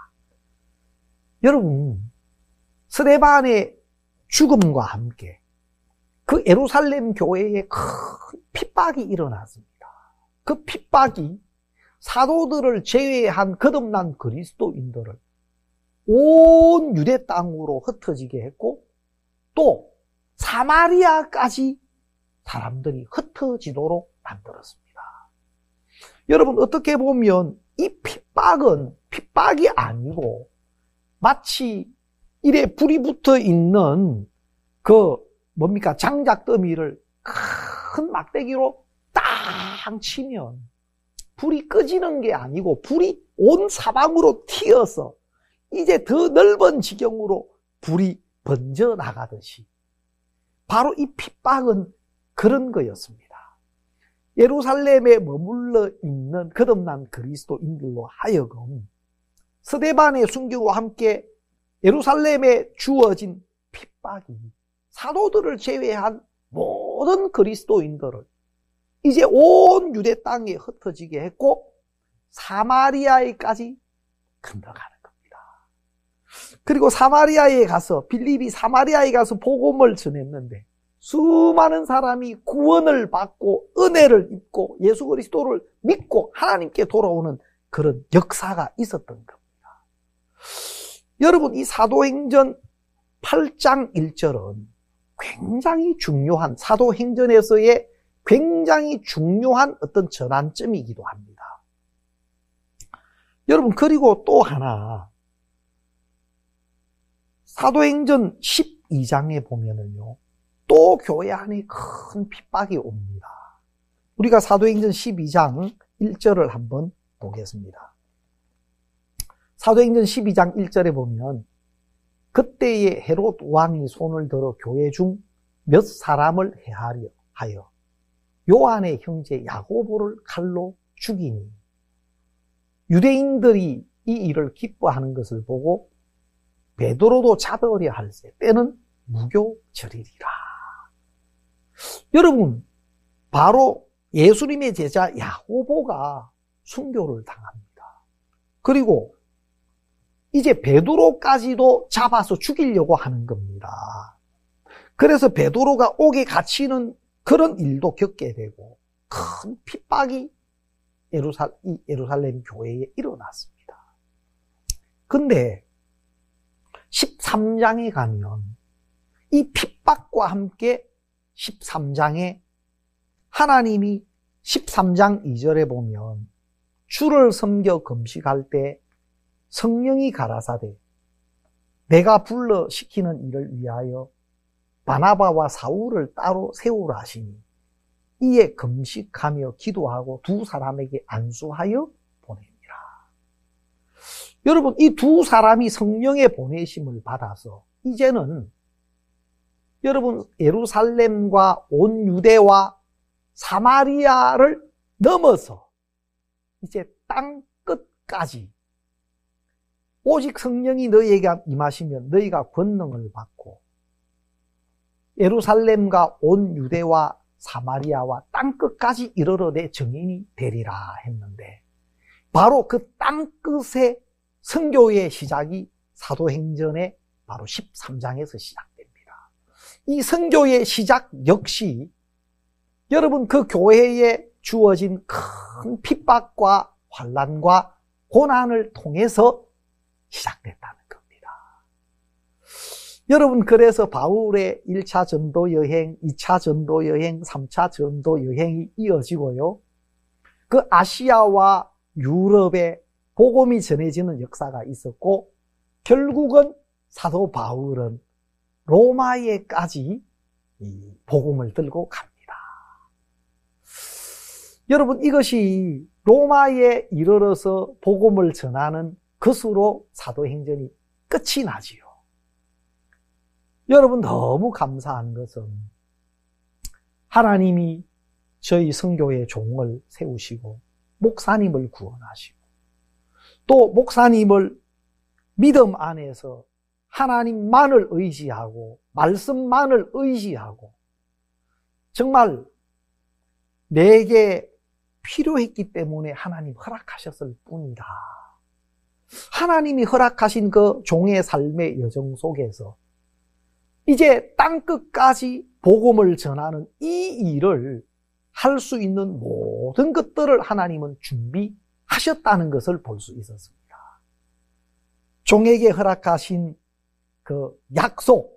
여러분, 스데반의 죽음과 함께 그 예루살렘 교회에 큰 핍박이 일어났습니다. 그 핍박이 사도들을 제외한 거듭난 그리스도인들을 온 유대 땅으로 흩어지게 했고 또 사마리아까지 사람들이 흩어지도록 만들었습니다. 여러분, 어떻게 보면 이 핍박은 핍박이 아니고 마치 이래 불이 붙어 있는 그 뭡니까 장작더미를 큰 막대기로 땅 치면 불이 꺼지는 게 아니고 불이 온 사방으로 튀어서 이제 더 넓은 지경으로 불이 번져 나가듯이 바로 이 핍박은 그런 거였습니다. 예루살렘에 머물러 있는 거듭난 그리스도인들로 하여금 스데반의 순교와 함께 예루살렘에 주어진 핍박이 사도들을 제외한 모든 그리스도인들을 이제 온 유대 땅에 흩어지게 했고 사마리아에까지 건너가는 겁니다. 그리고 사마리아에 가서 빌립이 사마리아에 가서 복음을 전했는데 수많은 사람이 구원을 받고 은혜를 입고 예수 그리스도를 믿고 하나님께 돌아오는 그런 역사가 있었던 겁니다. 여러분, 이 사도행전 팔 장 일 절은 굉장히 중요한, 사도행전에서의 굉장히 중요한 어떤 전환점이기도 합니다. 여러분, 그리고 또 하나, 사도행전 십이 장에 보면은요, 또 교회 안에 큰 핍박이 옵니다. 우리가 사도행전 십이 장 일 절을 한번 보겠습니다. 사도행전 십이 장 일 절에 보면 그때에 헤롯 왕이 손을 들어 교회 중 몇 사람을 해하려 하여 요한의 형제 야고보를 칼로 죽이니 유대인들이 이 일을 기뻐하는 것을 보고 베드로도 잡으려 할세 때는 무교절이리라. 여러분, 바로 예수님의 제자 야고보가 순교를 당합니다. 그리고 이제 베드로까지도 잡아서 죽이려고 하는 겁니다. 그래서 베드로가 옥에 갇히는 그런 일도 겪게 되고 큰 핍박이 예루살, 이 예루살렘 교회에 일어났습니다. 근데 십삼 장에 가면 이 핍박과 함께 십삼 장에 하나님이 십삼 장 이 절에 보면 주를 섬겨 금식할 때 성령이 가라사대 내가 불러 시키는 일을 위하여 바나바와 사울을 따로 세우라 하시니 이에 금식하며 기도하고 두 사람에게 안수하여 보냅니다. 여러분, 이 두 사람이 성령의 보내심을 받아서 이제는 여러분 예루살렘과 온 유대와 사마리아를 넘어서 이제 땅 끝까지 오직 성령이 너희에게 임하시면 너희가 권능을 받고 예루살렘과 온 유대와 사마리아와 땅끝까지 이르러 내 증인이 되리라 했는데 바로 그 땅끝의 선교의 시작이 사도행전의 바로 십삼 장에서 시작됩니다. 이 선교의 시작 역시 여러분 그 교회에 주어진 큰 핍박과 환난과 고난을 통해서 시작됐다는 겁니다. 여러분, 그래서 바울의 일 차 전도 여행, 이 차 전도 여행, 삼 차 전도 여행이 이어지고요. 그 아시아와 유럽에 복음이 전해지는 역사가 있었고 결국은 사도 바울은 로마에까지 이 복음을 들고 갑니다. 여러분, 이것이 로마에 이르러서 복음을 전하는 것으로 사도행전이 끝이 나지요. 여러분, 너무 감사한 것은 하나님이 저희 선교의 종을 세우시고 목사님을 구원하시고 또 목사님을 믿음 안에서 하나님만을 의지하고 말씀만을 의지하고 정말 내게 필요했기 때문에 하나님 허락하셨을 뿐이다. 하나님이 허락하신 그 종의 삶의 여정 속에서 이제 땅끝까지 복음을 전하는 이 일을 할 수 있는 모든 것들을 하나님은 준비하셨다는 것을 볼 수 있었습니다. 종에게 허락하신 그 약속,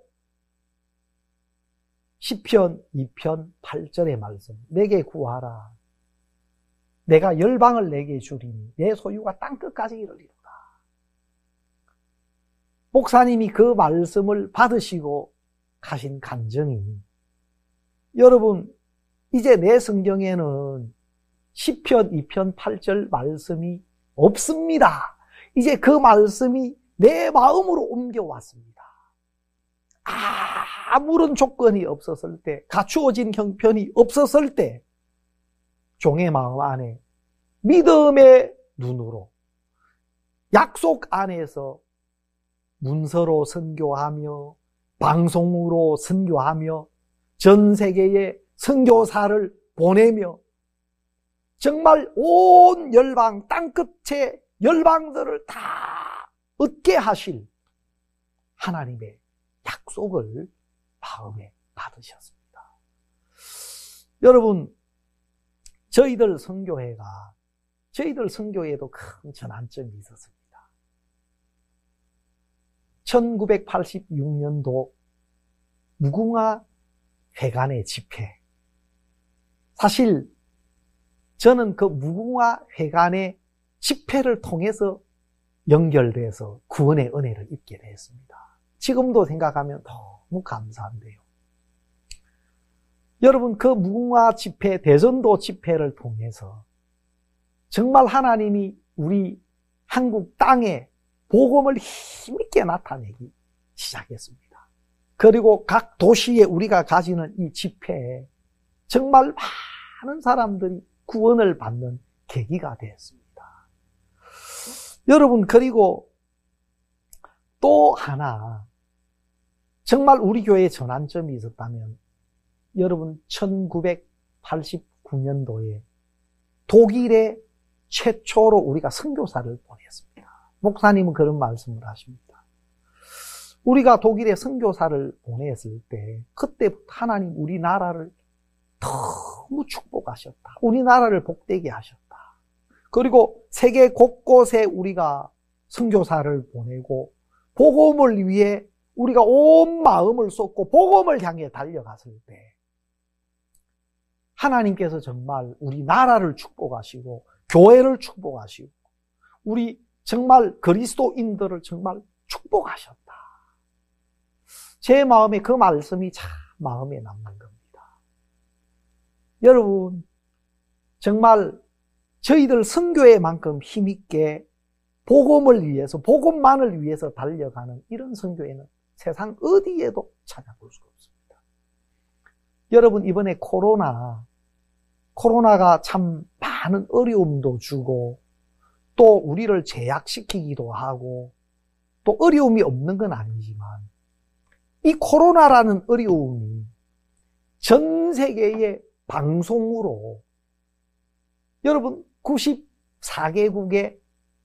시편 이 편 팔 절의 말씀, 내게 구하라. 내가 열방을 내게 주리니 내 소유가 땅끝까지 이르리로다. 목사님이 그 말씀을 받으시고 가신 간증이 여러분 이제 내 성경에는 시편 이 편 팔 절 말씀이 없습니다. 이제 그 말씀이 내 마음으로 옮겨왔습니다. 아무런 조건이 없었을 때, 갖추어진 형편이 없었을 때 종의 마음 안에 믿음의 눈으로 약속 안에서 문서로 선교하며 방송으로 선교하며 전 세계에 선교사를 보내며 정말 온 열방, 땅끝의 열방들을 다 얻게 하실 하나님의 약속을 마음에 받으셨습니다. 여러분, 저희들 선교회가, 저희들 선교회에도 큰 전환점이 있었습니다. 천구백팔십육 년도 무궁화 회관의 집회. 사실 저는 그 무궁화 회관의 집회를 통해서 연결돼서 구원의 은혜를 입게 되었습니다. 지금도 생각하면 너무 감사한데요. 여러분, 그 무궁화 집회, 대전도 집회를 통해서 정말 하나님이 우리 한국 땅에 복음을 힘있게 나타내기 시작했습니다. 그리고 각 도시에 우리가 가지는 이 집회에 정말 많은 사람들이 구원을 받는 계기가 되었습니다. 여러분, 그리고 또 하나 정말 우리 교회에 전환점이 있었다면 여러분, 천구백팔십구 년도에 독일에 최초로 우리가 선교사를 보냈습니다. 목사님은 그런 말씀을 하십니다. 우리가 독일에 선교사를 보냈을 때 그때부터 하나님 우리나라를 너무 축복하셨다. 우리나라를 복되게 하셨다. 그리고 세계 곳곳에 우리가 선교사를 보내고 복음을 위해 우리가 온 마음을 쏟고 복음을 향해 달려갔을 때 하나님께서 정말 우리나라를 축복하시고 교회를 축복하시고 우리 정말 그리스도인들을 정말 축복하셨다. 제 마음에 그 말씀이 참 마음에 남는 겁니다. 여러분, 정말 저희들 선교회만큼 힘있게 복음을 위해서, 복음만을 위해서 달려가는 이런 선교회는 세상 어디에도 찾아볼 수가 없습니다. 여러분, 이번에 코로나, 코로나가 참 많은 어려움도 주고 또 우리를 제약시키기도 하고 또 어려움이 없는 건 아니지만 이 코로나라는 어려움이 전 세계의 방송으로 여러분 구십사 개국에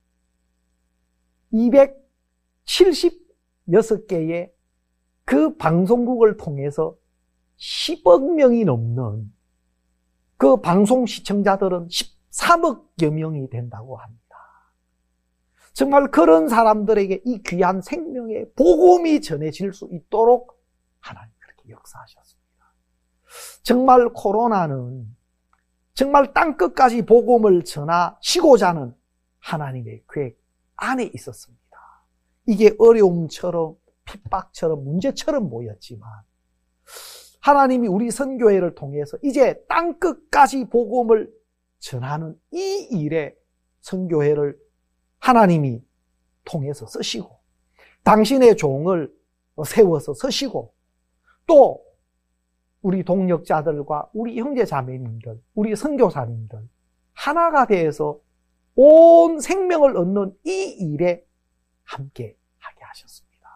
이백칠십육 개의 그 방송국을 통해서 십억 명이 넘는 그 방송 시청자들은 십삼억여 명이 된다고 합니다. 정말 그런 사람들에게 이 귀한 생명의 복음이 전해질 수 있도록 하나님 그렇게 역사하셨습니다. 정말 코로나는 정말 땅끝까지 복음을 전하시고자 하는 하나님의 계획 안에 있었습니다. 이게 어려움처럼 핍박처럼 문제처럼 보였지만 하나님이 우리 선교회를 통해서 이제 땅끝까지 복음을 전하는 이 일에 선교회를 하나님이 통해서 쓰시고 당신의 종을 세워서 쓰시고 또 우리 동역자들과 우리 형제자매님들, 우리 선교사님들 하나가 되어서 온 생명을 얻는 이 일에 함께 하게 하셨습니다.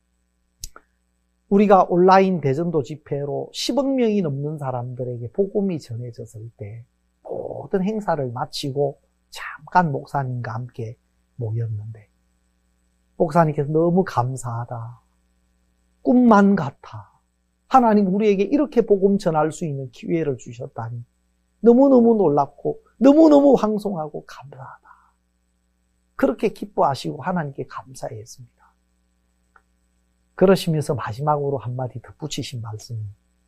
우리가 온라인 대전도 집회로 십억 명이 넘는 사람들에게 복음이 전해졌을 때 모든 행사를 마치고 잠깐 목사님과 함께 모였는데 목사님께서 너무 감사하다. 꿈만 같아. 하나님 우리에게 이렇게 복음 전할 수 있는 기회를 주셨다니 너무너무 놀랍고 너무너무 황송하고 감사하다. 그렇게 기뻐하시고 하나님께 감사했습니다. 그러시면서 마지막으로 한마디 덧붙이신 말씀이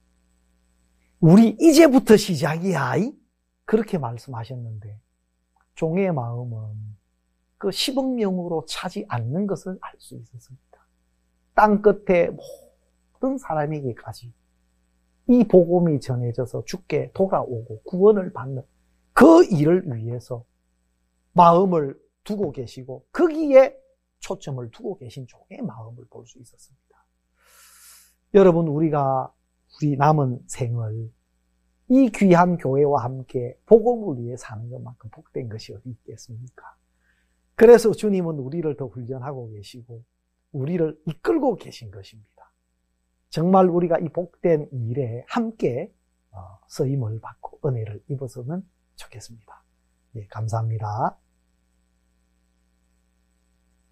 우리 이제부터 시작이야. 그렇게 말씀하셨는데 종의 마음은 그 십억 명으로 차지 않는 것을 알 수 있었습니다. 땅끝에 모든 사람에게까지 이 복음이 전해져서 주께 돌아오고 구원을 받는 그 일을 위해서 마음을 두고 계시고 거기에 초점을 두고 계신 종의 마음을 볼 수 있었습니다. 여러분, 우리가 우리 남은 생을 이 귀한 교회와 함께 복음을 위해 사는 것만큼 복된 것이 어디 있겠습니까? 그래서 주님은 우리를 더 훈련하고 계시고 우리를 이끌고 계신 것입니다. 정말 우리가 이 복된 일에 함께 쓰임을 받고 은혜를 입었으면 좋겠습니다. 예, 감사합니다.